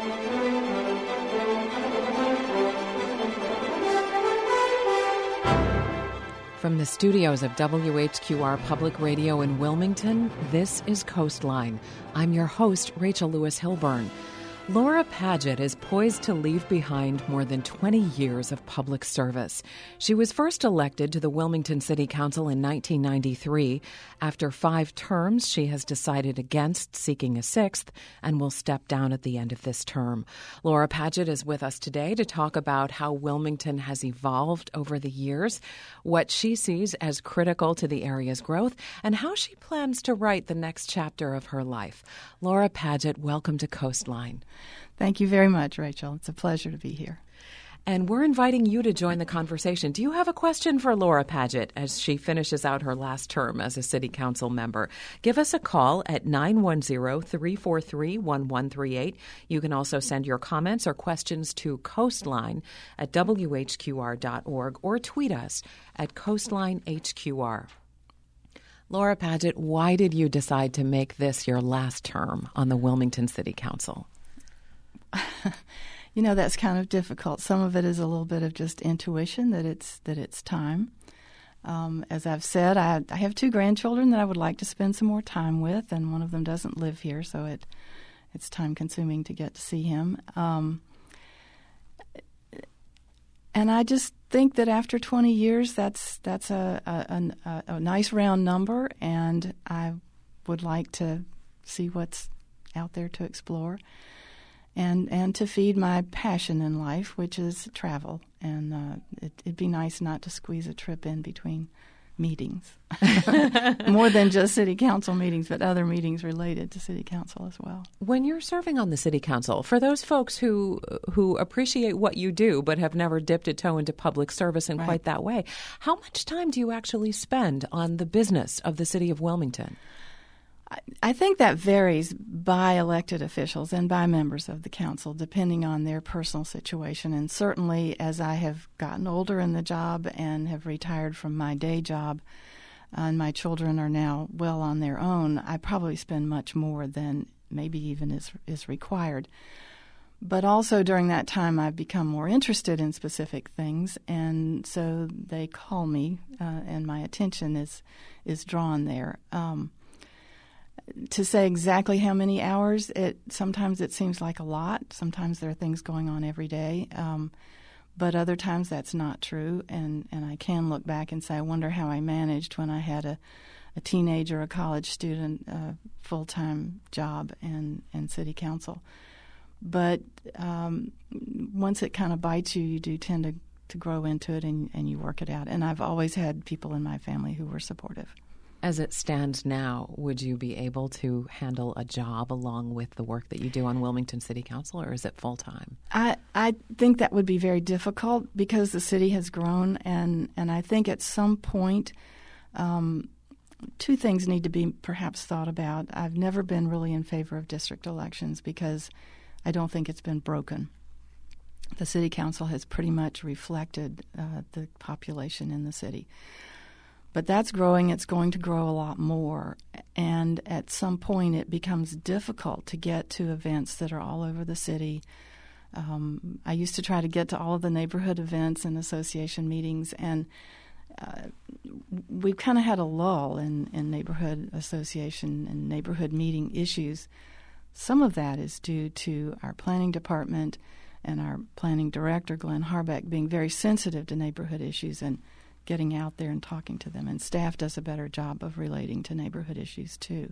From the studios of WHQR Public Radio in Wilmington, this is Coastline. I'm your host, Rachel Lewis Hilburn. Laura Padgett is poised to leave behind more than 20 years of public service. She was first elected to the Wilmington City Council in 1993. After 5 terms, she has decided against seeking a 6th and will step down at the end of this term. Laura Padgett is with us today to talk about how Wilmington has evolved over the years, what she sees as critical to the area's growth, and how she plans to write the next chapter of her life. Laura Padgett, welcome to Coastline. Thank you very much, Rachel. It's a pleasure to be here. And we're inviting you to join the conversation. Do you have a question for Laura Padgett as she finishes out her last term as a city council member? Give us a call at 910-343-1138. You can also send your comments or questions to coastline@whqr.org or tweet us at coastlinehqr. Laura Padgett, why did you decide to make this your last term on the Wilmington City Council? You know, that's kind of difficult. Some of it is a little bit of just intuition that it's time. As I've said, I have 2 grandchildren that I would like to spend some more time with, and one of them doesn't live here, so it's time consuming to get to see him. And I just think that after 20 years, that's a nice round number, and I would like to see what's out there to explore. And to feed my passion in life, which is travel. And it'd be nice not to squeeze a trip in between meetings. More than just city council meetings, but other meetings related to city council as well. When you're serving on the city council, for those folks who appreciate what you do but have never dipped a toe into public service in quite that way, how much time do you actually spend on the business of the city of Wilmington? I think that varies by elected officials and by members of the council, depending on their personal situation. And certainly, as I have gotten older in the job and have retired from my day job, and my children are now well on their own, I probably spend much more than maybe even is required. But also during that time, I've become more interested in specific things, and so they call me, and my attention is drawn there. To say exactly how many hours, sometimes it seems like a lot. Sometimes there are things going on every day, but other times that's not true. And I can look back and say, I wonder how I managed when I had a teenager, a college student, a full-time job, and city council. But once it kind of bites you, you do tend to grow into it, and you work it out. And I've always had people in my family who were supportive. As it stands now, would you be able to handle a job along with the work that you do on Wilmington City Council, or is it full-time? I think that would be very difficult because the city has grown, and I think at some point 2 things need to be perhaps thought about. I've never been really in favor of district elections because I don't think it's been broken. The city council has pretty much reflected the population in the city. But that's growing. It's going to grow a lot more. And at some point, it becomes difficult to get to events that are all over the city. I used to try to get to all of the neighborhood events and association meetings, and we've kind of had a lull in neighborhood association and neighborhood meeting issues. Some of that is due to our planning department and our planning director, Glenn Harbeck, being very sensitive to neighborhood issues and getting out there and talking to them. And staff does a better job of relating to neighborhood issues, too.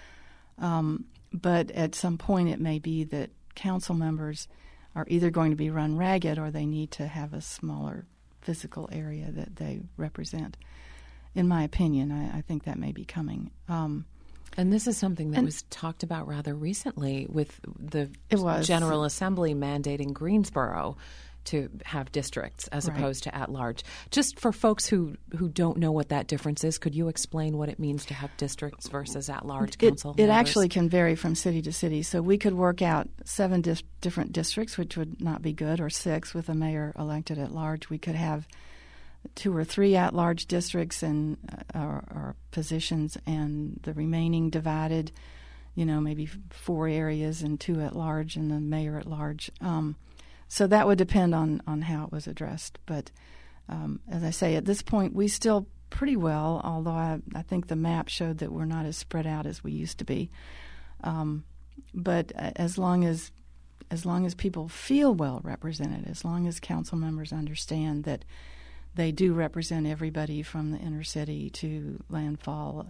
But at some point, it may be that council members are either going to be run ragged or they need to have a smaller physical area that they represent. In my opinion, I think that may be coming. And this is something that was talked about rather recently with the General Assembly mandating Greensboro to have districts as opposed to at-large. Just for folks who don't know what that difference is, could you explain what it means to have districts versus at-large council members? It actually can vary from city to city. So we could work out 7 different districts, which would not be good, or 6 with a mayor elected at large. We could have 2 or 3 at-large districts and or positions, and the remaining divided maybe 4 areas and 2 at large and the mayor at large. So that would depend on how it was addressed. But as I say, at this point, we still pretty well, although I think the map showed that we're not as spread out as we used to be. But as long as people feel well represented, as long as council members understand that they do represent everybody from the inner city to Landfall,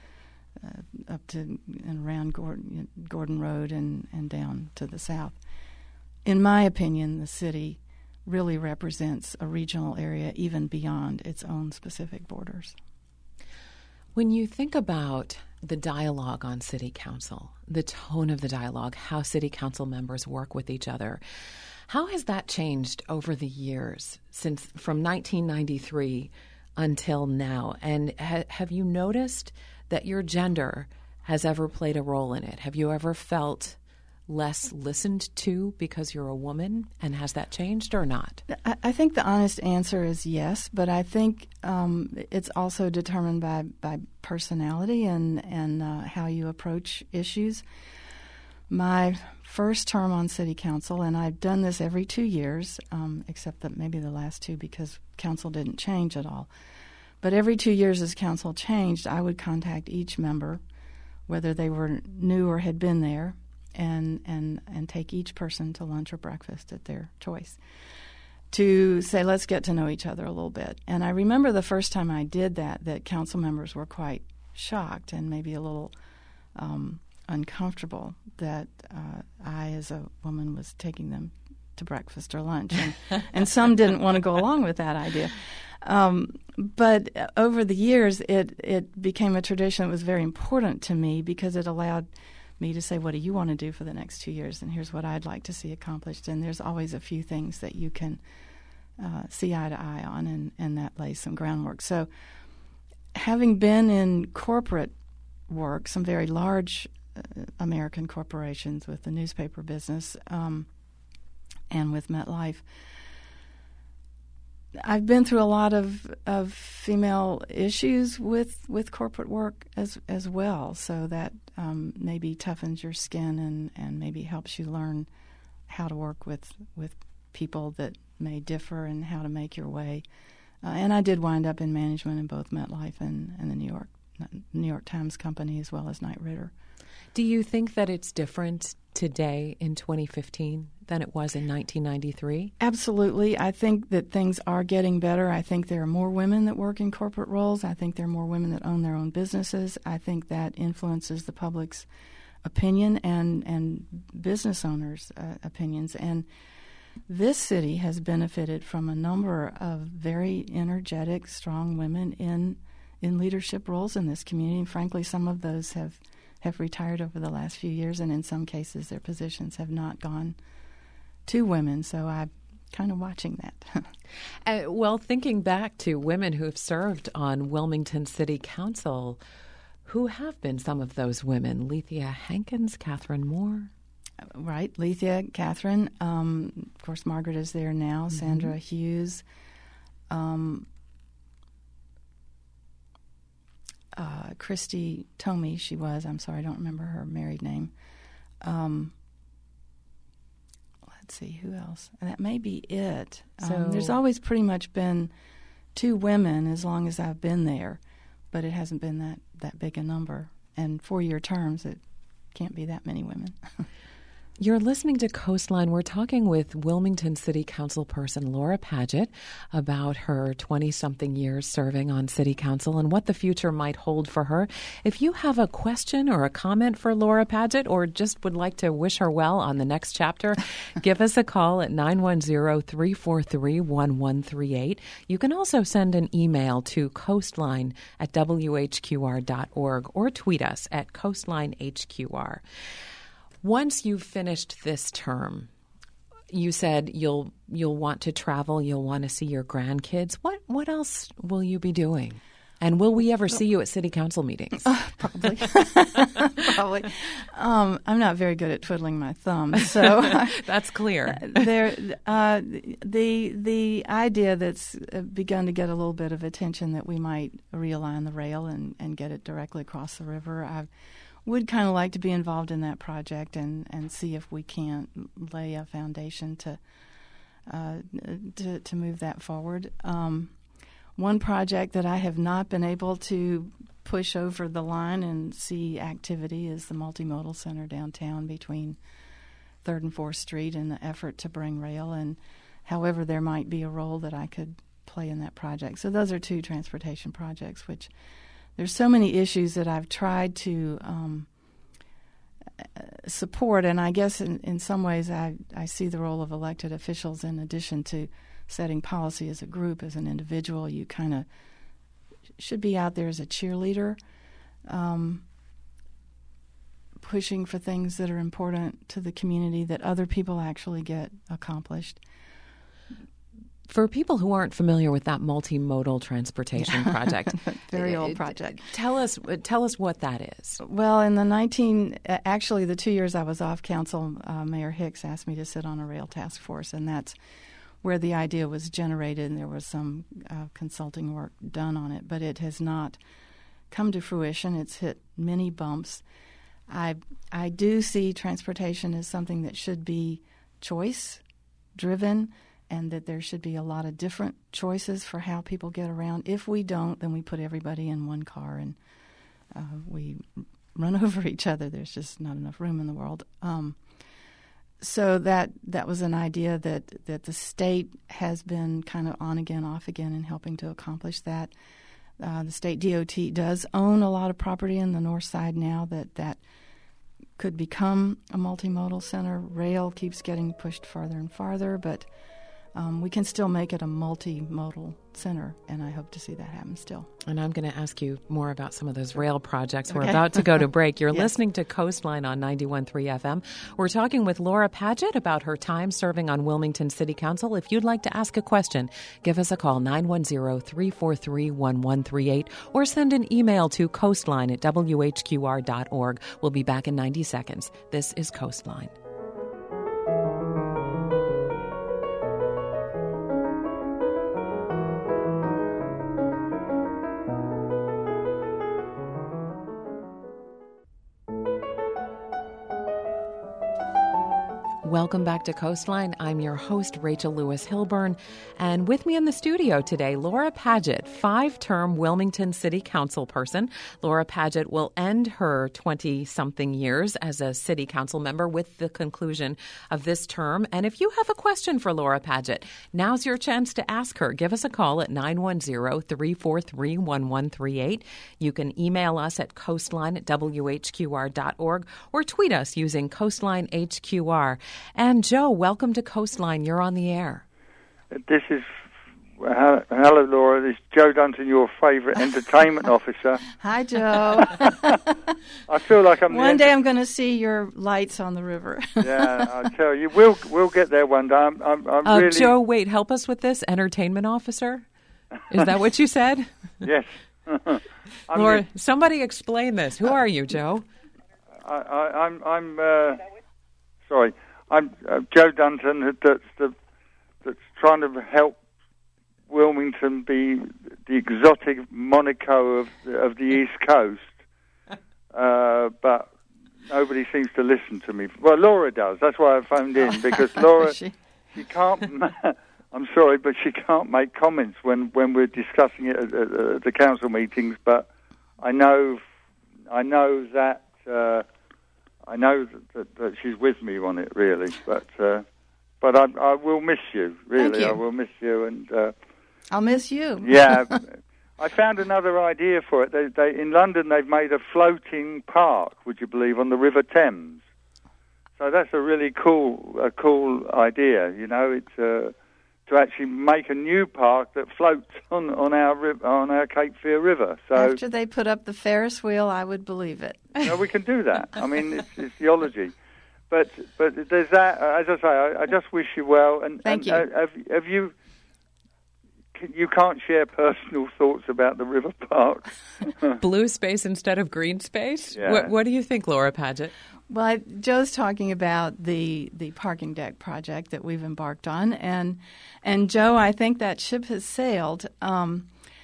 up to and around Gordon Road and down to the south. In my opinion, the city really represents a regional area even beyond its own specific borders. When you think about the dialogue on city council, the tone of the dialogue, how city council members work with each other, how has that changed over the years since from 1993 until now? And have you noticed that your gender has ever played a role in it? Have you ever felt less listened to because you're a woman, and has that changed or not? I think the honest answer is yes, but I think it's also determined by personality and how you approach issues. My first term on city council, and I've done this every 2 years, except that maybe the last 2 because council didn't change at all. But every 2 years as council changed, I would contact each member, whether they were new or had been there, and take each person to lunch or breakfast at their choice to say, let's get to know each other a little bit. And I remember the first time I did that council members were quite shocked and maybe a little uncomfortable that I, as a woman, was taking them to breakfast or lunch. And some didn't want to go along with that idea. But over the years, it became a tradition that was very important to me because it allowed me to say, what do you want to do for the next 2 years? And here's what I'd like to see accomplished. And there's always a few things that you can see eye to eye on, and that lays some groundwork. So having been in corporate work, some very large American corporations with the newspaper business and with MetLife, I've been through a lot of female issues with corporate work as well, so that maybe toughens your skin and maybe helps you learn how to work with people that may differ and how to make your way. And I did wind up in management in both MetLife and the New York Times Company as well as Knight Ridder. Do you think that it's different today in 2015 than it was in 1993? Absolutely. I think that things are getting better. I think there are more women that work in corporate roles. I think there are more women that own their own businesses. I think that influences the public's opinion and business owners' opinions. And this city has benefited from a number of very energetic, strong women in leadership roles in this community. And frankly, some of those have retired over the last few years, and in some cases their positions have not gone to women. So I'm kind of watching that. Well, thinking back to women who have served on Wilmington City Council, who have been some of those women? Lethea Hankins, Catherine Moore. Right, Lethea, Catherine. Of course, Margaret is there now. Mm-hmm. Sandra Hughes. Christy Tomey, she was. I'm sorry, I don't remember her married name. Let's see, who else? And that may be it. There's always pretty much been 2 women as long as I've been there, but it hasn't been that big a number. And 4-year terms, it can't be that many women. You're listening to Coastline. We're talking with Wilmington City Council person Laura Padgett about her 20-something years serving on City Council and what the future might hold for her. If you have a question or a comment for Laura Padgett or just would like to wish her well on the next chapter, give us a call at 910-343-1138. You can also send an email to coastline@whqr.org or tweet us at coastlinehqr. Once you've finished this term, you said you'll want to travel, you'll want to see your grandkids. What else will you be doing? And will we ever see you at city council meetings? Probably. Probably. I'm not very good at twiddling my thumbs, so that's clear. The idea that's begun to get a little bit of attention that we might realign the rail and get it directly across the river. would kind of like to be involved in that project and see if we can't lay a foundation to move that forward. One project that I have not been able to push over the line and see activity is the multimodal center downtown between 3rd and 4th Street in the effort to bring rail, and however there might be a role that I could play in that project. So those are 2 transportation projects, which there's so many issues that I've tried to support, and I guess in some ways I see the role of elected officials in addition to setting policy as a group, as an individual. You kind of should be out there as a cheerleader, pushing for things that are important to the community that other people actually get accomplished. For people who aren't familiar with that multimodal transportation project, very old project. Tell us what that is. Well, in the 2 years I was off council, Mayor Hicks asked me to sit on a rail task force, and that's where the idea was generated, and there was some consulting work done on it, but it has not come to fruition. It's hit many bumps. I do see transportation as something that should be choice-driven, and that there should be a lot of different choices for how people get around. If we don't, then we put everybody in one car and we run over each other. There's just not enough room in the world. So that was an idea that the state has been kind of on again, off again in helping to accomplish that. The state DOT does own a lot of property in the north side now that could become a multimodal center. Rail keeps getting pushed farther and farther, but we can still make it a multimodal center, and I hope to see that happen still. And I'm going to ask you more about some of those rail projects. Okay. We're about to go to break. You're listening to Coastline on 91.3 FM. We're talking with Laura Padgett about her time serving on Wilmington City Council. If you'd like to ask a question, give us a call, 910-343-1138, or send an email to coastline@whqr.org. We'll be back in 90 seconds. This is Coastline. Welcome back to Coastline. I'm your host, Rachel Lewis Hilburn, and with me in the studio today, Laura Padgett, 5-term Wilmington City Council person. Laura Padgett will end her 20-something years as a City Council member with the conclusion of this term. And if you have a question for Laura Padgett, now's your chance to ask her. Give us a call at 910-343-1138. You can email us at coastline@whqr.org or tweet us using CoastlineHQR. And Joe, welcome to Coastline. You're on the air. This is, hello Laura, this is Joe Dunton, your favourite entertainment officer. Hi Joe. I feel like I'm... One day I'm going to see your lights on the river. Yeah, I tell you, we'll get there one day. I'm really... Joe, wait, help us with this, entertainment officer? Is that what you said? Yes. Laura, somebody explain this. Who are you, Joe? I'm sorry. I'm Joe Dunton. That's trying to help Wilmington be the exotic Monaco of the East Coast, but nobody seems to listen to me. Well, Laura does. That's why I phoned in, because Laura she can't. I'm sorry, but she can't make comments when we're discussing it at the council meetings. But I know that. I know that she's with me on it, really, but I will miss you, really. Thank you. I will miss you, and I'll miss you. Yeah, I found another idea for it. They in London they've made a floating park, would you believe, on the River Thames. So that's a really cool idea. You know, it's to actually make a new park that floats on our Cape Fear River. So after they put up the Ferris wheel, I would believe it. No, we can do that. I mean, it's theology, but there's that. As I say, I just wish you well. And thank you. Have you? You can't share personal thoughts about the river park. Blue space instead of green space. Yeah. What do you think, Laura Padgett? Well, Joe's talking about the parking deck project that we've embarked on, and Joe, I think that ship has sailed.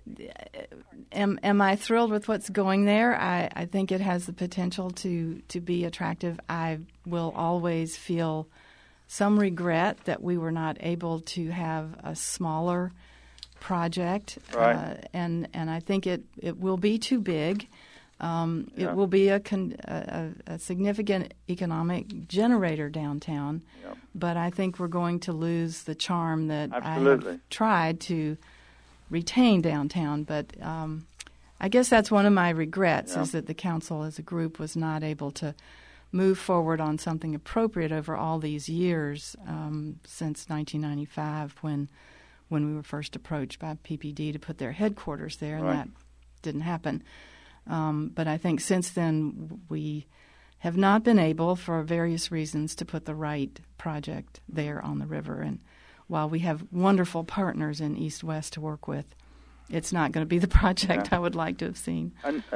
am I thrilled with what's going there? I think it has the potential to be attractive. I will always feel some regret that we were not able to have a smaller project, right. And I think it will be too big. It will be a significant economic generator downtown, but I think we're going to lose the charm that Absolutely. I have tried to retain downtown. But I guess that's one of my regrets is that the council as a group was not able to move forward on something appropriate over all these years since 1995 when we were first approached by PPD to put their headquarters there, and that didn't happen. But I think since then we have not been able, for various reasons, to put the right project there on the river. And while we have wonderful partners in East West to work with, it's not going to be the project I would like to have seen. And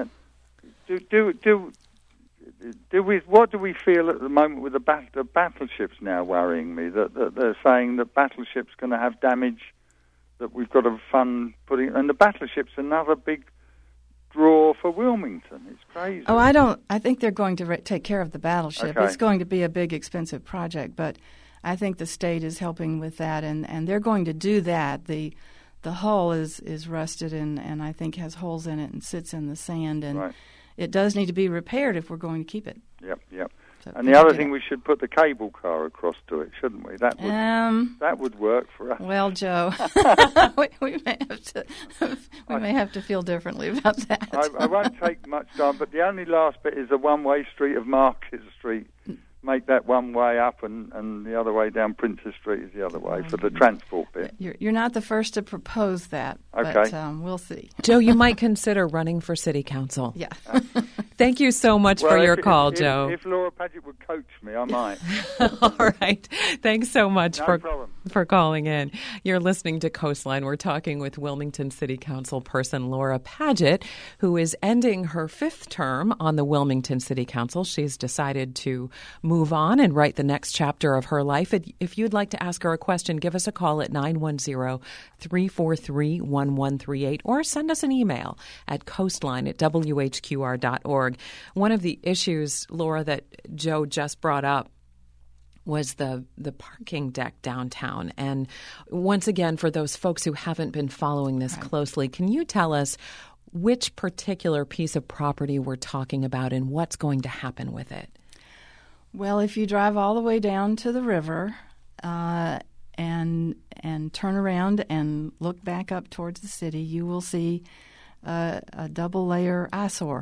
what do we feel at the moment with the battleships now worrying me? That they're saying that battleships going to have damage that we've got to fund putting, and the battleship's another big draw for Wilmington. It's crazy. Oh, I think they're going to take care of the battleship. Okay. It's going to be a big, expensive project, but I think the state is helping with that, and they're going to do that. The hull is rusted and I think has holes in it and sits in the sand, and it does need to be repaired if we're going to keep it. Yep. So and the other thing, we should put the cable car across to it, shouldn't we? That would work for us. Well, Joe, we may have to feel differently about that. I won't take much time, but the only last bit is a one-way street of Market Street. Make that one way up, and the other way down Princess Street is the other way for the transport bit. You're not the first to propose that, okay. But we'll see. Joe, you might consider running for city council. Yeah. Thank you so much for your call, Joe. If Laura Padgett would coach me, I might. All right. Thanks so much for calling in. You're listening to Coastline. We're talking with Wilmington City Council person Laura Padgett, who is ending her 5th term on the Wilmington City Council. She's decided to move on and write the next chapter of her life. If you'd like to ask her a question, give us a call at 910-343-1138 or send us an email at coastline@whqr.org. One of the issues, Laura, that Joe just brought up was the parking deck downtown. And once again, for those folks who haven't been following this closely, can you tell us which particular piece of property we're talking about and what's going to happen with it? Well, if you drive all the way down to the river and turn around and look back up towards the city, you will see a double-layer eyesore,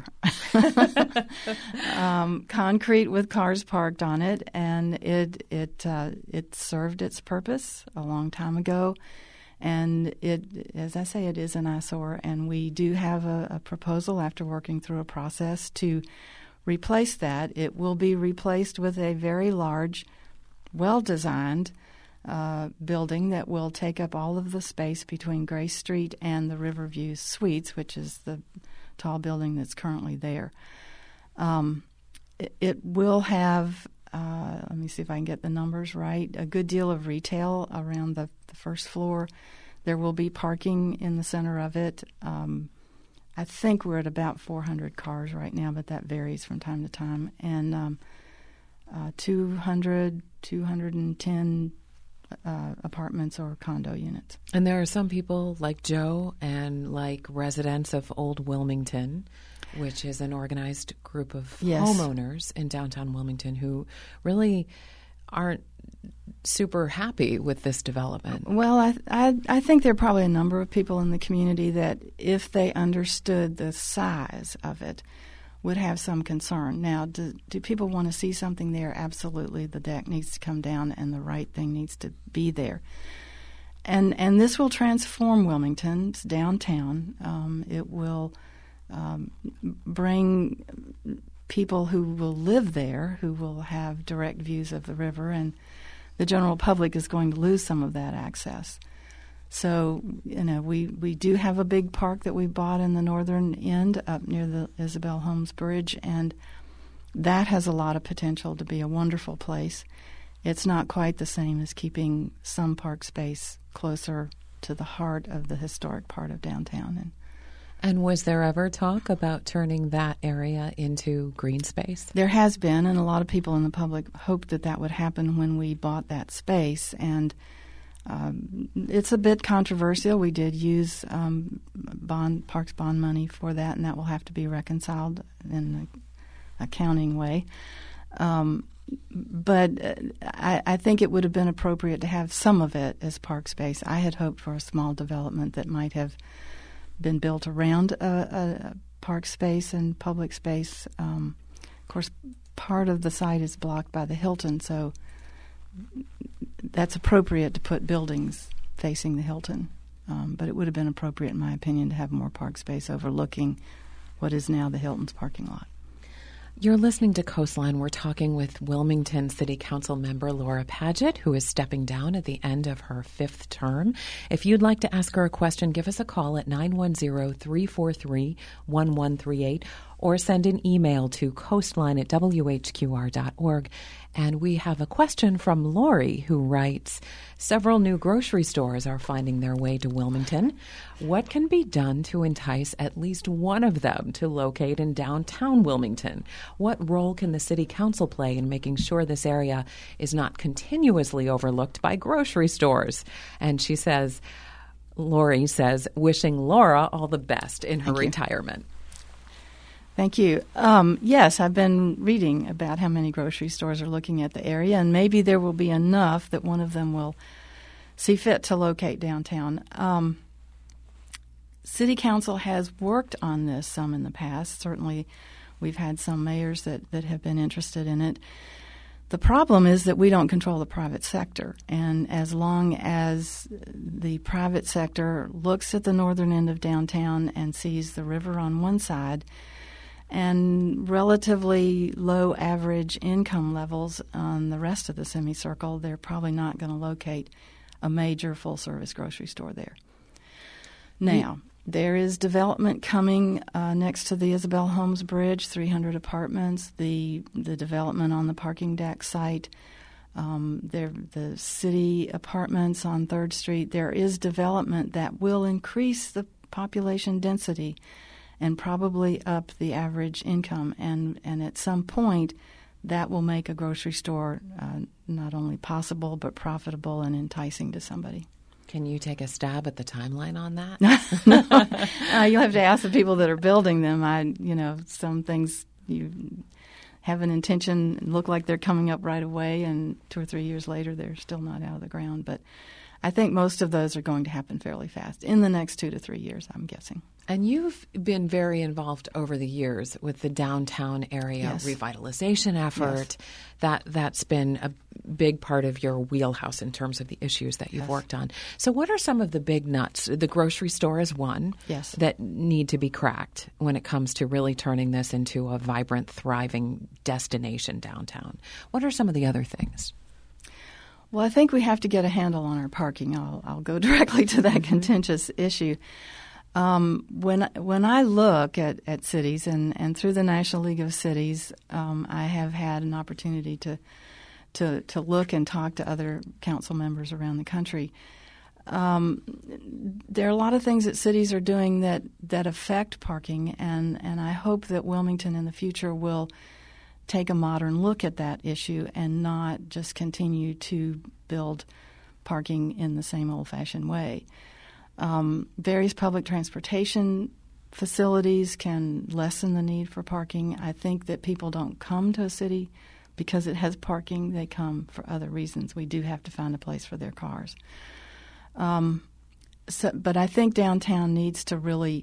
concrete with cars parked on it, and it served its purpose a long time ago. And as I say, it is an eyesore, and we do have a proposal after working through a process to replace that. It will be replaced with a very large, well-designed building that will take up all of the space between Grace Street and the Riverview Suites, which is the tall building that's currently there. It will have, let me see if I can get the numbers right, a good deal of retail around the first floor. There will be parking in the center of it. I think we're at about 400 cars right now, but that varies from time to time. And 210 apartments or condo units. And there are some people like Joe and like residents of Old Wilmington, which is an organized group of homeowners in downtown Wilmington who really aren't super happy with this development. Well, I think there are probably a number of people in the community that, if they understood the size of it, would have some concern. Now, do people want to see something there? Absolutely. The deck needs to come down and the right thing needs to be there. And this will transform Wilmington's downtown. It will bring people who will live there, who will have direct views of the river, and the general public is going to lose some of that access. So, we do have a big park that we bought in the northern end up near the Isabel Holmes Bridge, and that has a lot of potential to be a wonderful place. It's not quite the same as keeping some park space closer to the heart of the historic part of downtown. And was there ever talk about turning that area into green space? There has been, and a lot of people in the public hoped that that would happen when we bought that space. And it's a bit controversial. We did use Parks bond money for that, and that will have to be reconciled in an accounting way. But I think it would have been appropriate to have some of it as park space. I had hoped for a small development that might have been built around a park space and public space. Of course, part of the site is blocked by the Hilton, so that's appropriate to put buildings facing the Hilton. But it would have been appropriate, in my opinion, to have more park space overlooking what is now the Hilton's parking lot. You're listening to Coastline. We're talking with Wilmington City Council member Laura Padgett, who is stepping down at the end of her 5th term. If you'd like to ask her a question, give us a call at 910-343-1138 or send an email to coastline@whqr.org. And we have a question from Lori, who writes, several new grocery stores are finding their way to Wilmington. What can be done to entice at least one of them to locate in downtown Wilmington? What role can the City Council play in making sure this area is not continuously overlooked by grocery stores? And she says, Lori says, wishing Laura all the best in her retirement. Thank you. Yes, I've been reading about how many grocery stores are looking at the area, and maybe there will be enough that one of them will see fit to locate downtown. City Council has worked on this some in the past. Certainly, we've had some mayors that have been interested in it. The problem is that we don't control the private sector, and as long as the private sector looks at the northern end of downtown and sees the river on one side and relatively low average income levels on the rest of the semicircle, they're probably not going to locate a major full-service grocery store there. Now, there is development coming next to the Isabel Holmes Bridge, 300 apartments, the development on the parking deck site, the city apartments on 3rd Street. There is development that will increase the population density and probably up the average income. And at some point, that will make a grocery store not only possible but profitable and enticing to somebody. Can you take a stab at the timeline on that? No. You'll have to ask the people that are building them. Some things you have an intention, look like they're coming up right away, and 2 or 3 years later they're still not out of the ground. But I think most of those are going to happen fairly fast, in the next 2 to 3 years, I'm guessing. And you've been very involved over the years with the downtown area revitalization effort. Yes. That's been a big part of your wheelhouse in terms of the issues that you've worked on. So what are some of the big nuts? The grocery store is one that need to be cracked when it comes to really turning this into a vibrant, thriving destination downtown. What are some of the other things? Well, I think we have to get a handle on our parking. I'll go directly to that contentious issue. When I look at cities and through the National League of Cities, I have had an opportunity to look and talk to other council members around the country. There are a lot of things that cities are doing that affect parking, and I hope that Wilmington in the future will take a modern look at that issue and not just continue to build parking in the same old-fashioned way. Various public transportation facilities can lessen the need for parking. I think that people don't come to a city because it has parking. They come for other reasons. We do have to find a place for their cars. But I think downtown needs to really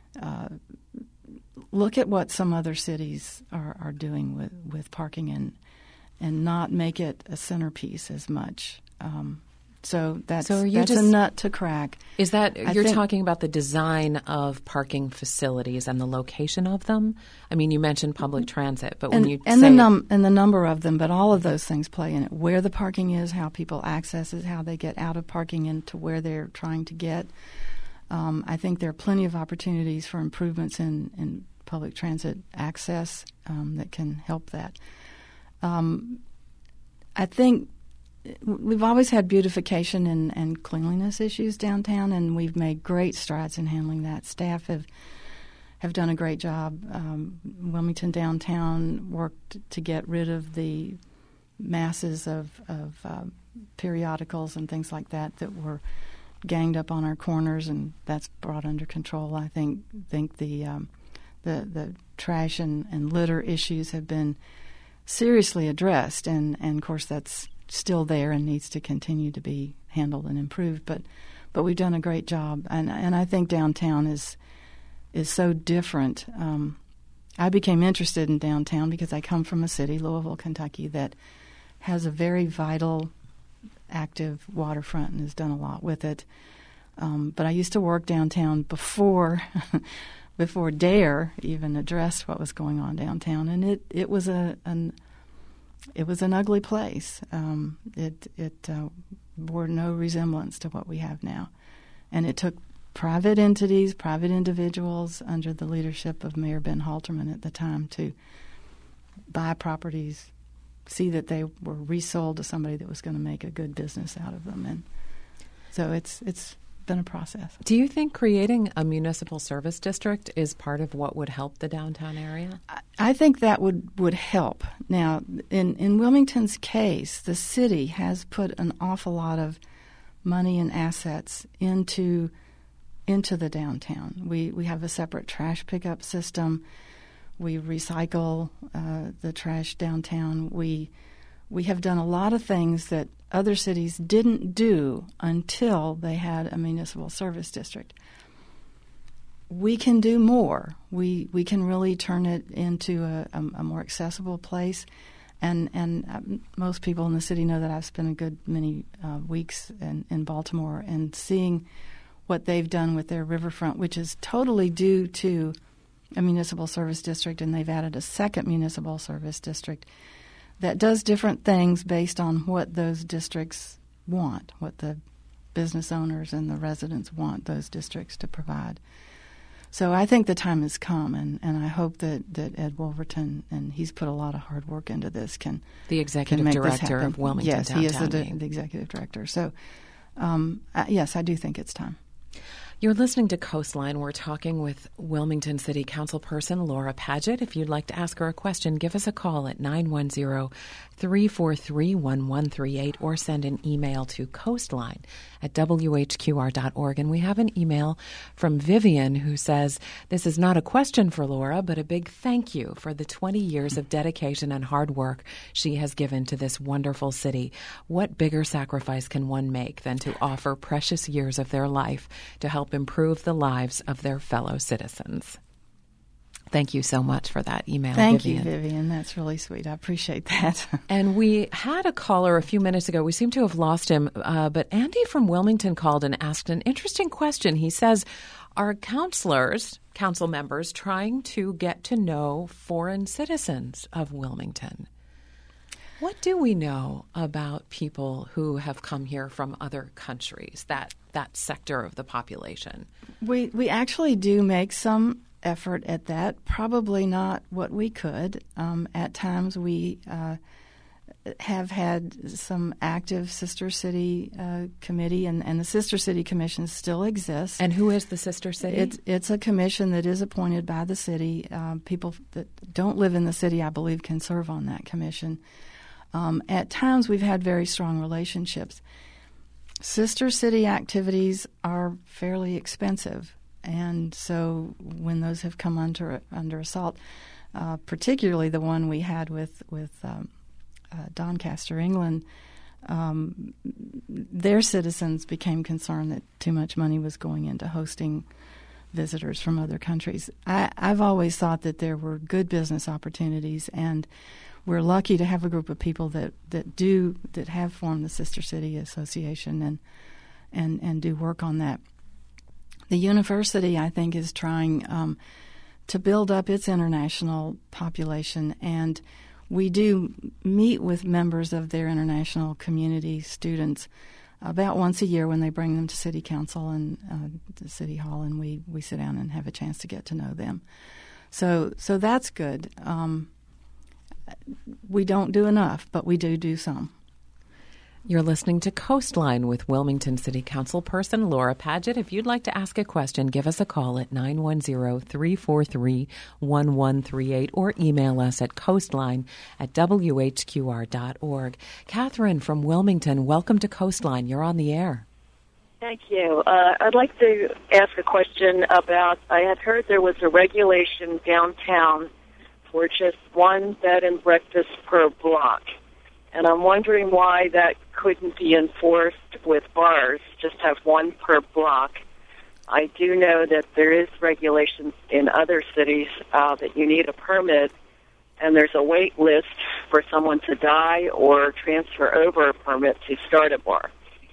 look at what some other cities are doing with parking and not make it a centerpiece as much. So that's a nut to crack. Is that you're talking about the design of parking facilities and the location of them? I mean, you mentioned public transit, but when the number of them, but all of those things play in it. Where the parking is, how people access it, how they get out of parking into where they're trying to get. I think there are plenty of opportunities for improvements in public transit access that can help that. I think we've always had beautification and cleanliness issues downtown, and we've made great strides in handling that. Staff have done a great job. Wilmington downtown worked to get rid of the masses of periodicals and things like that were ganged up on our corners, and that's brought under control. I think the trash and litter issues have been seriously addressed, and of course that's still there and needs to continue to be handled and improved. But we've done a great job, and I think downtown is so different. I became interested in downtown because I come from a city, Louisville, Kentucky, that has a very vital, active waterfront and has done a lot with it. But I used to work downtown before DARE even addressed what was going on downtown, and it was an ugly place. It bore no resemblance to what we have now, and it took private entities, private individuals under the leadership of Mayor Ben Halterman at the time to buy properties, see that they were resold to somebody that was going to make a good business out of them, and so it's been a process. Do you think creating a municipal service district is part of what would help the downtown area? I think that would help. Now, in Wilmington's case, the city has put an awful lot of money and assets into the downtown. We have a separate trash pickup system. We recycle the trash downtown. We have done a lot of things that other cities didn't do until they had a municipal service district. We can do more. We can really turn it into a more accessible place. And most people in the city know that I've spent a good many weeks in Baltimore and seeing what they've done with their riverfront, which is totally due to a municipal service district, and they've added a second municipal service district that does different things based on what those districts want, what the business owners and the residents want those districts to provide. So I think the time has come, and I hope that Ed Wolverton, and he's put a lot of hard work into this, the executive director of Wilmington Downtown. Yes, he is the executive director. So, yes, I do think it's time. You're listening to Coastline. We're talking with Wilmington City Councilperson Laura Padgett. If you'd like to ask her a question, give us a call at 910-343-1138 or send an email to coastline@whqr.org. And we have an email from Vivian who says, this is not a question for Laura, but a big thank you for the 20 years of dedication and hard work she has given to this wonderful city. What bigger sacrifice can one make than to offer precious years of their life to help improve the lives of their fellow citizens? Thank you so much for that email, Thank Vivian. you, Vivian. That's really sweet. I appreciate that. And we had a caller a few minutes ago. We seem to have lost him, but Andy from Wilmington called and asked an interesting question. He says, are council members, trying to get to know foreign citizens of Wilmington? What do we know about people who have come here from other countries, that sector of the population? We actually do make some effort at that, probably not what we could. At times we have had some active Sister City committee, and the Sister City Commission still exists. And who is the Sister City? It's a commission that is appointed by the city. People that don't live in the city, I believe, can serve on that commission. At times we've had very strong relationships. Sister City activities are fairly expensive, and so when those have come under assault, particularly the one we had with Doncaster, England, their citizens became concerned that too much money was going into hosting visitors from other countries. I've always thought that there were good business opportunities, and we're lucky to have a group of people that have formed the Sister City Association and do work on that. The university, I think, is trying to build up its international population, and we do meet with members of their international community students about once a year when they bring them to City Council and to City Hall, and we sit down and have a chance to get to know them. So that's good. We don't do enough, but we do some. You're listening to Coastline with Wilmington City Councilperson Laura Padgett. If you'd like to ask a question, give us a call at 910-343-1138 or email us at coastline@whqr.org. Catherine from Wilmington, welcome to Coastline. You're on the air. Thank you. I'd like to ask a question about, I had heard there was a regulation downtown for just one bed and breakfast per block. And I'm wondering why that couldn't be enforced with bars, just have one per block. I do know that there is regulations in other cities that you need a permit, and there's a wait list for someone to die or transfer over a permit to start a bar.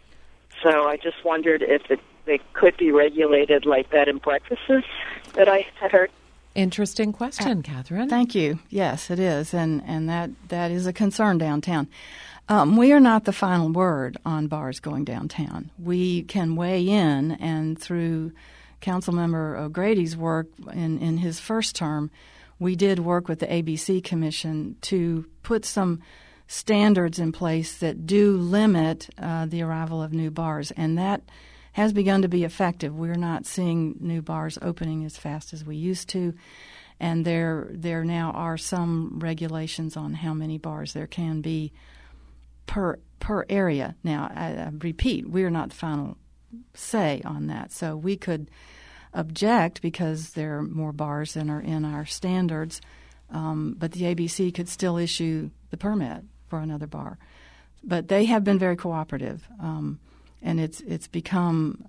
So I just wondered if they could be regulated like bed and breakfasts that I had heard. Interesting question, Catherine. Thank you. Yes, it is, and that is a concern downtown. We are not the final word on bars going downtown. We can weigh in, and through Councilmember O'Grady's work in his first term, we did work with the ABC Commission to put some standards in place that do limit the arrival of new bars, and that has begun to be effective. We're not seeing new bars opening as fast as we used to, and there now are some regulations on how many bars there can be per area. Now, I repeat, we're not the final say on that, so we could object because there are more bars than are in our standards, but the ABC could still issue the permit for another bar. But they have been very cooperative. And it's become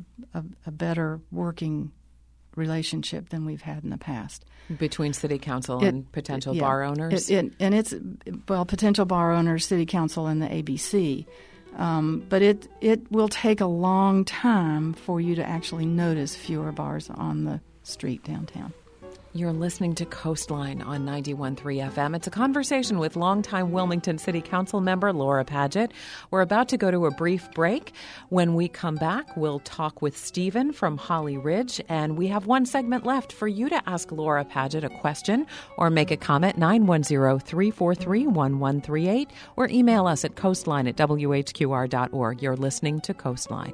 a better working relationship than we've had in the past. Between City Council and potential bar owners? Potential bar owners, City Council, and the ABC. But it will take a long time for you to actually notice fewer bars on the street downtown. You're listening to Coastline on 91.3 FM. It's a conversation with longtime Wilmington City Council member Laura Padgett. We're about to go to a brief break. When we come back, we'll talk with Stephen from Holly Ridge, and we have one segment left for you to ask Laura Padgett a question or make a comment, 910-343-1138, or email us at coastline@whqr.org. You're listening to Coastline.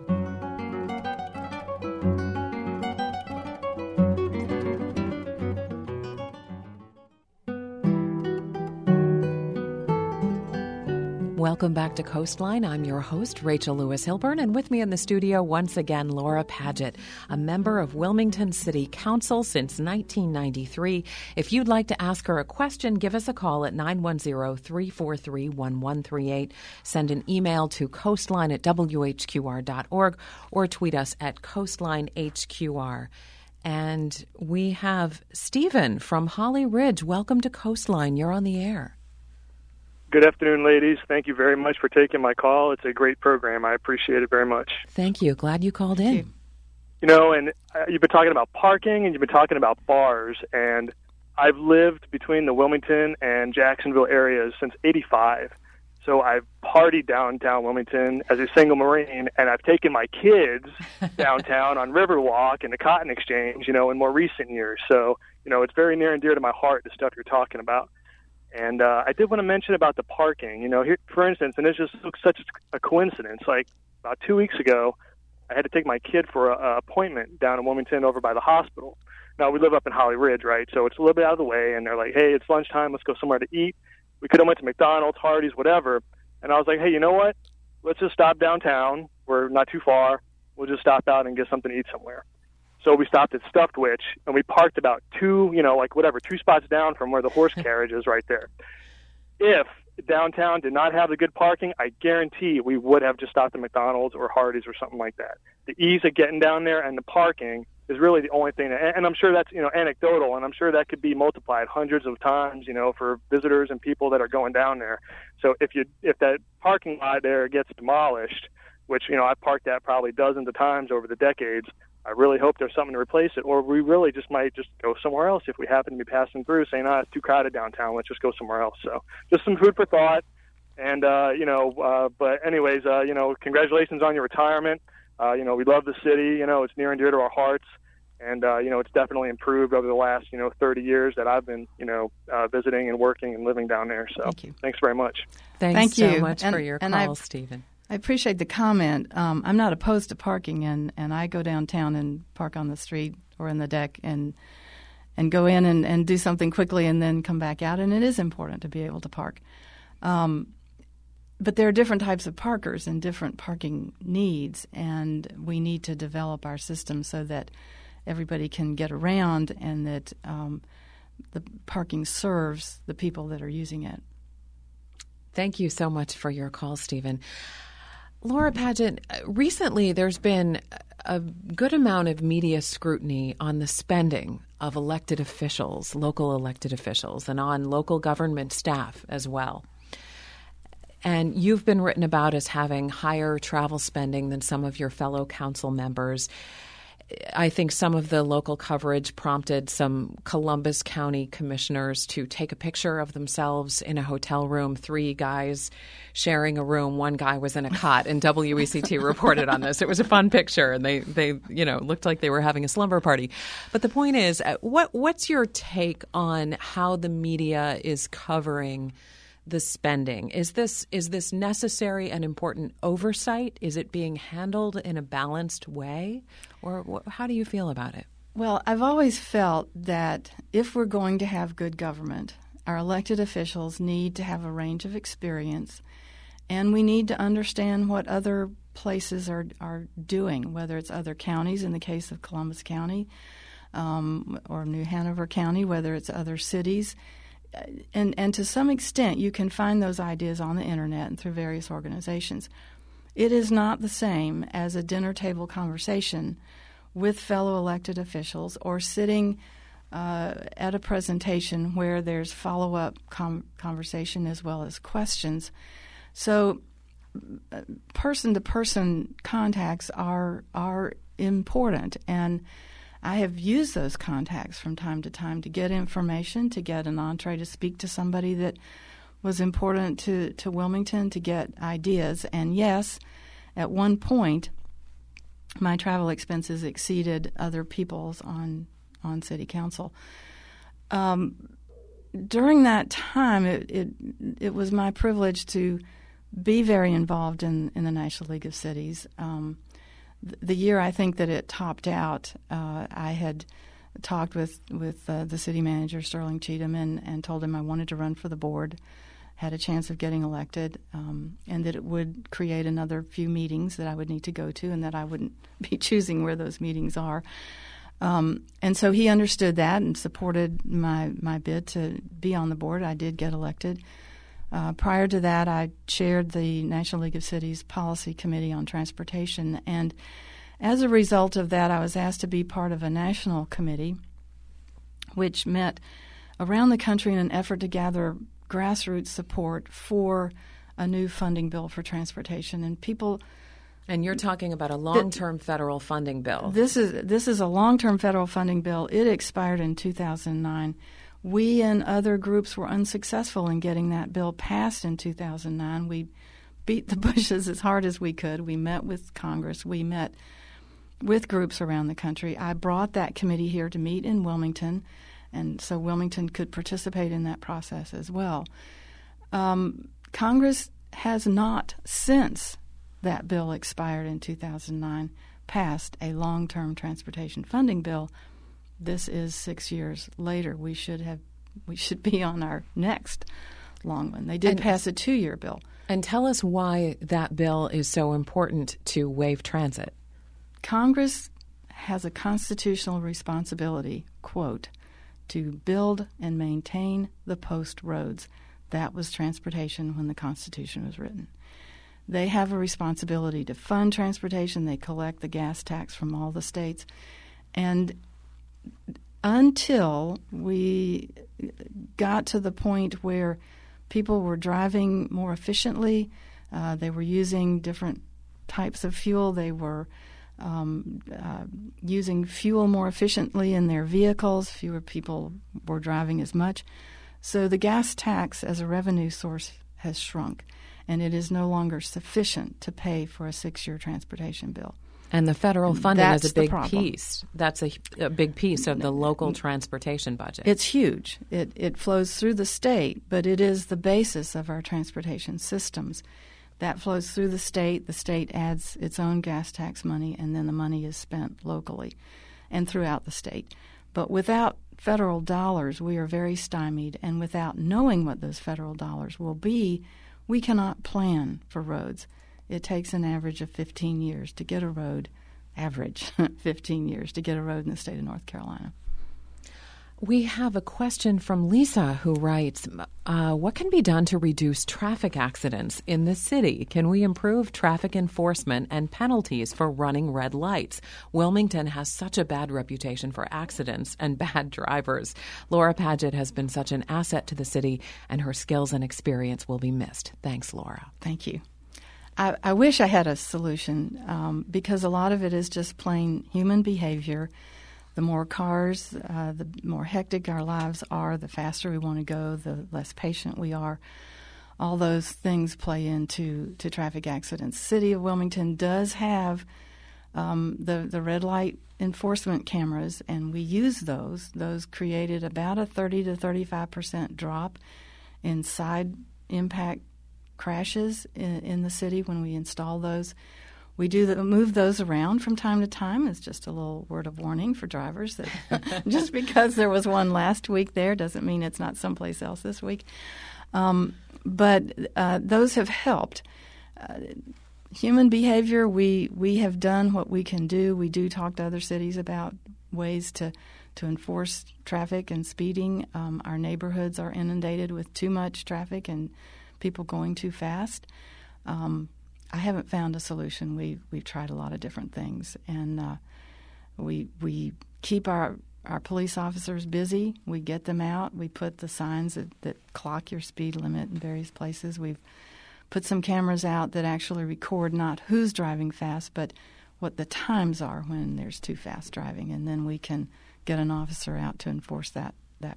Welcome back to Coastline. I'm your host, Rachel Lewis Hilburn, and with me in the studio once again, Laura Padgett, a member of Wilmington City Council since 1993. If you'd like to ask her a question, give us a call at 910-343-1138. Send an email to coastline@whqr.org or tweet us at coastlinehqr. And we have Stephen from Holly Ridge. Welcome to Coastline. You're on the air. Good afternoon, ladies. Thank you very much for taking my call. It's a great program. I appreciate it very much. Thank you. Glad you called in. You know, and you've been talking about parking and you've been talking about bars, and I've lived between the Wilmington and Jacksonville areas since '85. So I've partied downtown Wilmington as a single Marine, and I've taken my kids downtown on Riverwalk and the Cotton Exchange, you know, in more recent years. So, you know, it's very near and dear to my heart, the stuff you're talking about. And I did want to mention about the parking. You know, here, for instance, and it's just such a coincidence. Like about 2 weeks ago, I had to take my kid for an appointment down in Wilmington over by the hospital. Now, we live up in Holly Ridge, right? So it's a little bit out of the way. And they're like, hey, it's lunchtime. Let's go somewhere to eat. We could have went to McDonald's, Hardee's, whatever. And I was like, hey, you know what? Let's just stop downtown. We're not too far. We'll just stop out and get something to eat somewhere. So we stopped at Stuffed Witch, and we parked about two spots down from where the horse carriage is right there. If downtown did not have the good parking, I guarantee we would have just stopped at McDonald's or Hardee's or something like that. The ease of getting down there and the parking is really the only thing. And I'm sure that's, you know, anecdotal, and I'm sure that could be multiplied hundreds of times, you know, for visitors and people that are going down there. So if that parking lot there gets demolished, which, you know, I've parked at probably dozens of times over the decades, I really hope there's something to replace it, or we really just might just go somewhere else if we happen to be passing through saying, it's too crowded downtown, let's just go somewhere else. So just some food for thought. And, but anyways, you know, congratulations on your retirement. You know, we love the city, you know, it's near and dear to our hearts. And, it's definitely improved over the last, 30 years that I've been, visiting and working and living down there. So Thank you. Thanks very much. Thanks so much for your call, Stephen. I appreciate the comment. I'm not opposed to parking, and I go downtown and park on the street or in the deck and go in and do something quickly and then come back out. And it is important to be able to park. But there are different types of parkers and different parking needs, and we need to develop our system so that everybody can get around and that the parking serves the people that are using it. Thank you so much for your call, Stephen. Laura Padgett, recently there's been a good amount of media scrutiny on the spending of elected officials, local elected officials, and on local government staff as well. And you've been written about as having higher travel spending than some of your fellow council members. I think some of the local coverage prompted some Columbus County commissioners to take a picture of themselves in a hotel room, 3 guys sharing a room. One guy was in a cot, and WECT reported on this. It was a fun picture, and they looked like they were having a slumber party. But the point is, what's your take on how the media is covering the spending? Is this necessary and important oversight? Is it being handled in a balanced way? Or how do you feel about it? Well, I've always felt that if we're going to have good government, our elected officials need to have a range of experience, and we need to understand what other places are doing, whether it's other counties in the case of Columbus County or New Hanover County, whether it's other cities. And to some extent, you can find those ideas on the Internet and through various organizations. It is not the same as a dinner table conversation with fellow elected officials or sitting at a presentation where there's follow-up conversation as well as questions. So person-to-person contacts are important, and I have used those contacts from time to time to get information, to get an entree to speak to somebody that was important to Wilmington, to get ideas. And yes, at one point, my travel expenses exceeded other people's on city council. During that time, it was my privilege to be very involved in the National League of Cities. The year I think that it topped out, I had talked with the city manager, Sterling Cheatham, and told him I wanted to run for the board, had a chance of getting elected, and that it would create another few meetings that I would need to go to and that I wouldn't be choosing where those meetings are. And so he understood that and supported my bid to be on the board. I did get elected. Prior to that, I chaired the National League of Cities Policy Committee on Transportation, and as a result of that, I was asked to be part of a national committee which met around the country in an effort to gather grassroots support for a new funding bill for transportation. And people... And you're talking about a long-term federal funding bill. This is a long-term federal funding bill. It expired in 2009. We and other groups were unsuccessful in getting that bill passed in 2009. We beat the bushes as hard as we could. We met with Congress. We met with groups around the country. I brought that committee here to meet in Wilmington, and so Wilmington could participate in that process as well. Congress has not, since that bill expired in 2009, passed a long-term transportation funding bill. This is 6 years later. We should be on our next long one. They did pass a 2-year bill. And tell us why that bill is so important to Wave Transit. Congress has a constitutional responsibility, quote, to build and maintain the post roads. That was transportation when the Constitution was written. They have a responsibility to fund transportation. They collect the gas tax from all the states. And until we got to the point where people were driving more efficiently, they were using different types of fuel, they were using fuel more efficiently in their vehicles, fewer people were driving as much. So the gas tax as a revenue source has shrunk, and it is no longer sufficient to pay for a 6-year transportation bill. And the federal funding That's is a big the problem. piece. That's a big piece of the local transportation budget. It's huge. It flows through the state, but it is the basis of our transportation systems. That flows through the state. The state adds its own gas tax money, and then the money is spent locally and throughout the state. But without federal dollars, we are very stymied, and without knowing what those federal dollars will be, we cannot plan for roads. It takes an average of 15 years to get a road, 15 years to get a road in the state of North Carolina. We have a question from Lisa who writes, what can be done to reduce traffic accidents in the city? Can we improve traffic enforcement and penalties for running red lights? Wilmington has such a bad reputation for accidents and bad drivers. Laura Padgett has been such an asset to the city, and her skills and experience will be missed. Thanks, Laura. Thank you. I wish I had a solution because a lot of it is just plain human behavior. The more cars, the more hectic our lives are, the faster we want to go, the less patient we are. All those things play into traffic accidents. The city of Wilmington does have the red light enforcement cameras, and we use those. Those created about a 30 to 35% drop in side impact crashes in the city when we install those. We do move those around from time to time. It's just a little word of warning for drivers that just because there was one last week there doesn't mean it's not someplace else this week. But those have helped. Human behavior, we have done what we can do. We do talk to other cities about ways to enforce traffic and speeding. Our neighborhoods are inundated with too much traffic and people going too fast. I haven't found a solution. We've tried a lot of different things, and we keep our police officers busy. We get them out. We put the signs that clock your speed limit in various places. We've put some cameras out that actually record not who's driving fast, but what the times are when there's too fast driving, and then we can get an officer out to enforce that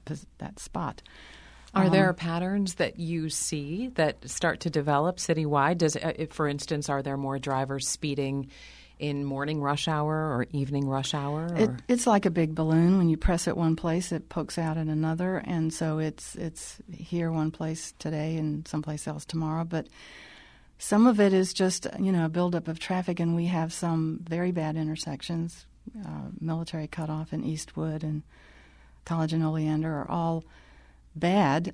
spot. Are there patterns that you see that start to develop citywide? For instance, are there more drivers speeding in morning rush hour or evening rush hour? It's like a big balloon. When you press it one place, it pokes out at another, and so it's here one place today and someplace else tomorrow. But some of it is just a buildup of traffic, and we have some very bad intersections. Military Cutoff in Eastwood and College and Oleander are all bad.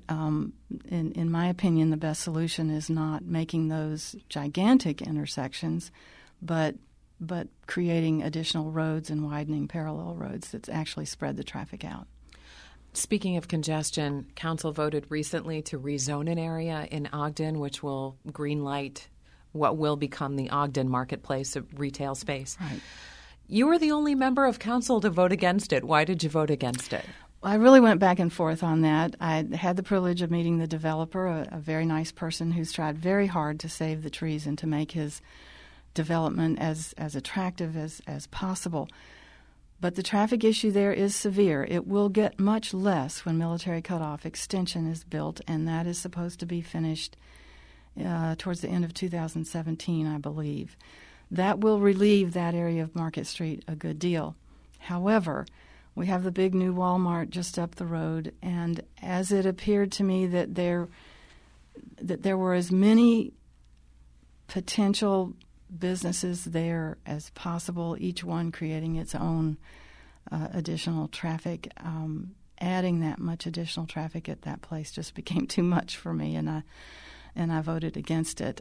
In my opinion, the best solution is not making those gigantic intersections, but creating additional roads and widening parallel roads that actually spread the traffic out. Speaking of congestion, Council voted recently to rezone an area in Ogden, which will greenlight what will become the Ogden Marketplace, a retail space. Right. You were the only member of Council to vote against it. Why did you vote against it? I really went back and forth on that. I had the privilege of meeting the developer, a very nice person who's tried very hard to save the trees and to make his development as attractive as possible. But the traffic issue there is severe. It will get much less when Military Cutoff Extension is built, and that is supposed to be finished towards the end of 2017, I believe. That will relieve that area of Market Street a good deal. However, we have the big new Walmart just up the road, and as it appeared to me that there were as many potential businesses there as possible, each one creating its own additional traffic. Adding that much additional traffic at that place just became too much for me, and I voted against it.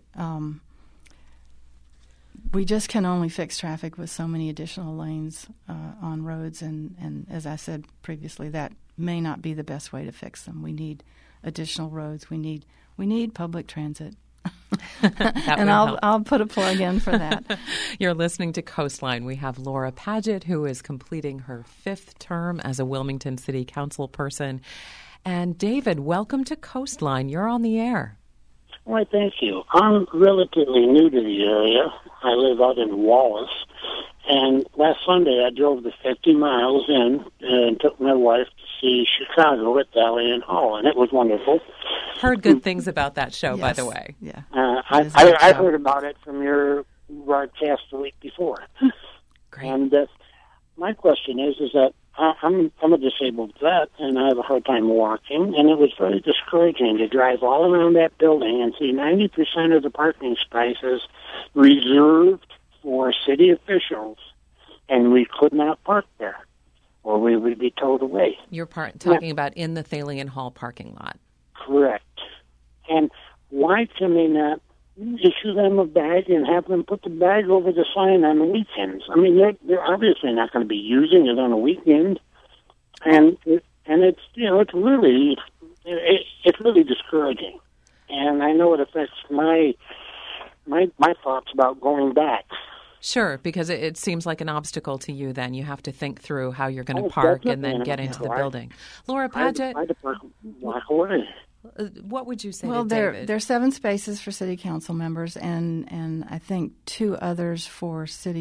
We just can only fix traffic with so many additional lanes on roads, and as I said previously, that may not be the best way to fix them. We need additional roads. We need public transit. And I'll put a plug in for that. You're listening to Coastline. We have Laura Padgett, who is completing her 5th term as a Wilmington City Council person. And David, welcome to Coastline. You're on the air. Why, thank you. I'm relatively new to the area. I live out in Wallace. And last Sunday I drove the 50 miles in and took my wife to see Chicago at Valley and Hall, and it was wonderful. Heard good things about that show, yes. By the way. Yeah. I heard about it from your broadcast the week before. Great. And my question is that I'm a disabled vet, and I have a hard time walking, and it was very discouraging to drive all around that building and see 90% of the parking spaces reserved for city officials, and we could not park there, or we would be towed away. You're talking about in the Thalian Hall parking lot. Correct. And why can they not issue them a bag and have them put the bag over the sign on the weekends? I mean, they're obviously not going to be using it on a weekend, and it's it's really discouraging, and I know it affects my thoughts about going back. Sure, because it seems like an obstacle to you. Then you have to think through how you're going to park and then get into the building. Laura Padgett, I'd walk away. What would you say well, to David? There are 7 spaces for city council members, and I think 2 others for city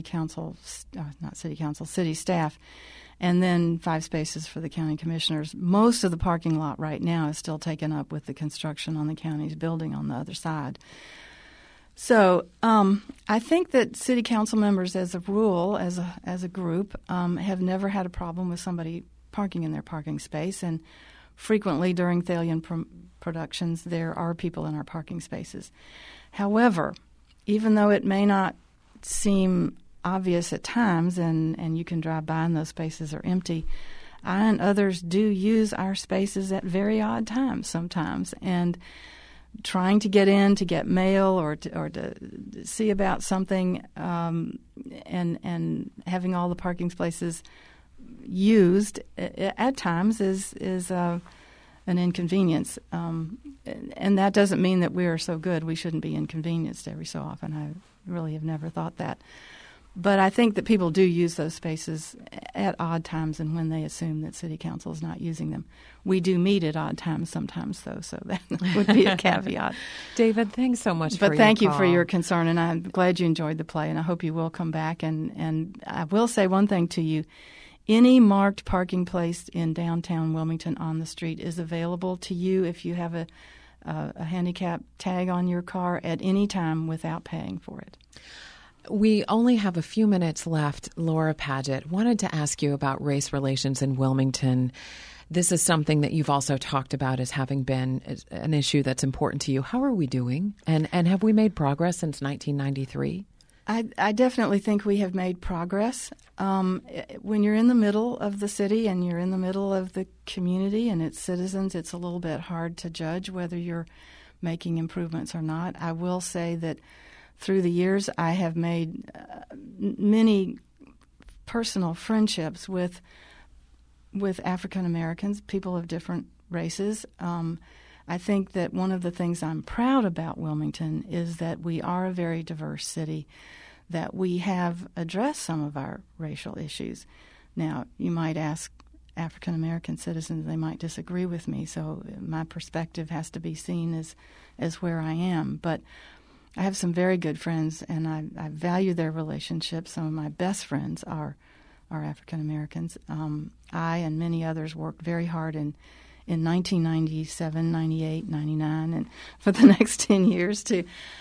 staff, and then 5 spaces for the county commissioners. Most of the parking lot right now is still taken up with the construction on the county's building on the other side. So I think that city council members, as a rule, as a group, have never had a problem with somebody parking in their parking space, and frequently during Thalian productions, there are people in our parking spaces. However, even though it may not seem obvious at times, and you can drive by and those spaces are empty, I and others do use our spaces at very odd times sometimes, and trying to get in to get mail or to see about something, and having all the parking spaces used at times is an inconvenience, and that doesn't mean that we are so good we shouldn't be inconvenienced every so often. I really have never thought that, but I think that people do use those spaces at odd times and when they assume that city council is not using them. We do meet at odd times sometimes, though, so that would be a caveat. David, thanks so much for your call. But thank you for your concern, and I'm glad you enjoyed the play, and I hope you will come back. And I will say one thing to you. Any marked parking place in downtown Wilmington on the street is available to you if you have a handicap tag on your car at any time without paying for it. We only have a few minutes left. Laura Padgett, wanted to ask you about race relations in Wilmington. This is something that you've also talked about as having been an issue that's important to you. How are we doing? And have we made progress since 1993? I definitely think we have made progress. When you're in the middle of the city and you're in the middle of the community and its citizens, it's a little bit hard to judge whether you're making improvements or not. I will say that through the years I have made many personal friendships with African Americans, people of different races. I think that one of the things I'm proud about Wilmington is that we are a very diverse city, that we have addressed some of our racial issues. Now, you might ask African American citizens, they might disagree with me, so my perspective has to be seen as where I am. But I have some very good friends, and I value their relationships. Some of my best friends are African Americans. I and many others worked very hard in 1997, 98, 99, and for the next 10 years to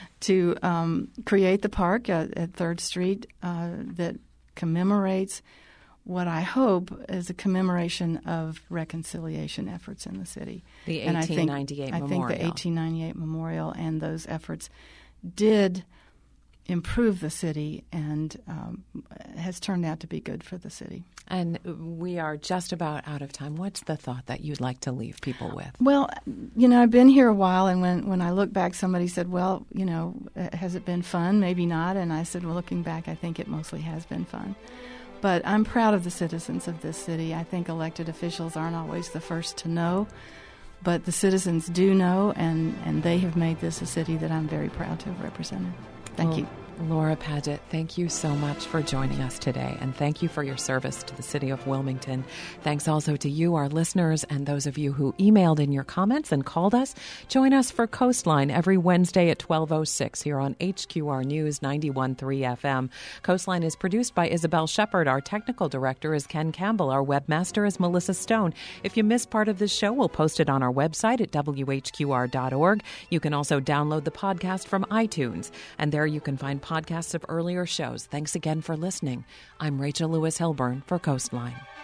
create the park at 3rd Street that commemorates what I hope is a commemoration of reconciliation efforts in the city. The 1898 Memorial. I think the 1898 Memorial and those efforts did improve the city and has turned out to be good for the city. And we are just about out of time. What's the thought that you'd like to leave people with? Well, I've been here a while, and when I look back, somebody said, well, has it been fun? Maybe not. And I said, well, looking back, I think it mostly has been fun. But I'm proud of the citizens of this city. I think elected officials aren't always the first to know, but the citizens do know, and they have made this a city that I'm very proud to have represented. Thank you. Laura Padgett, thank you so much for joining us today, and thank you for your service to the city of Wilmington. Thanks also to you, our listeners, and those of you who emailed in your comments and called us. Join us for Coastline every Wednesday at 12:06 here on HQR News 91.3 FM. Coastline is produced by Isabel Shepard. Our technical director is Ken Campbell. Our webmaster is Melissa Stone. If you missed part of this show, we'll post it on our website at whqr.org. You can also download the podcast from iTunes, and there you can find podcasts of earlier shows. Thanks again for listening. I'm Rachel Lewis Hilburn for Coastline.